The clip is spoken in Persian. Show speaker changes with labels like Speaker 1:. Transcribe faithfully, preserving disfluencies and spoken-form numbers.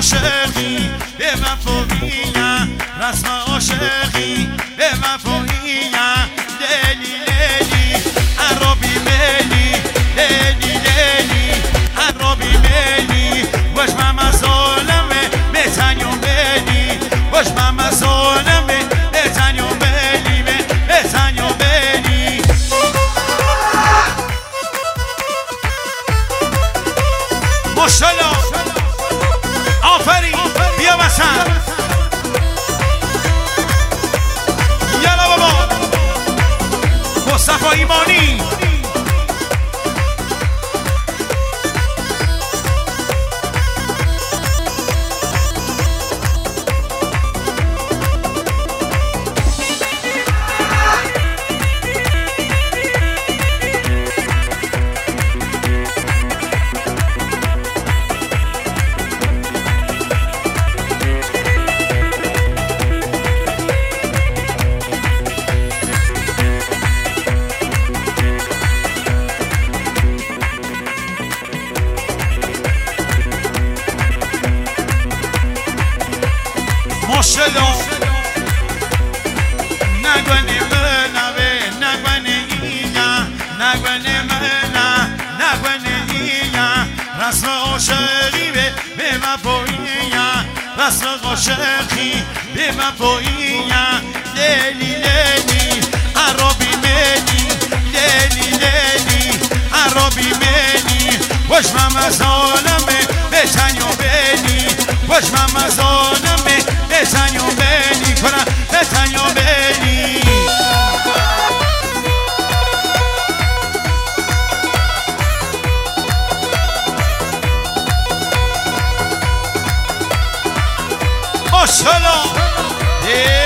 Speaker 1: عاشقی به وفاییه رسم عاشقی به وفاییه لیلی لیلی عربی میلی لیلی لیلی عربی میلی وش ماما ظالمه بتنیو میلی وش ماما ظالمه بتنیو میلی بتنیو میلی ماشاءالله آفرین بیا وسط یالا بابا مصطفی ایمانی ماشاءالله نگونی منوه نگونی اینا نگونی منا نگونی اینا رسم عاشقی به به وفاییه رسم عاشقی به وفاییه لیلی لیلی عربی میلی لیلی لیلی عربی میلی وش ماما ظالمه بتنیو بیلی وش ماما ظالمه بتنیو بیلی کنم بتنیو بیلی ماشاءالله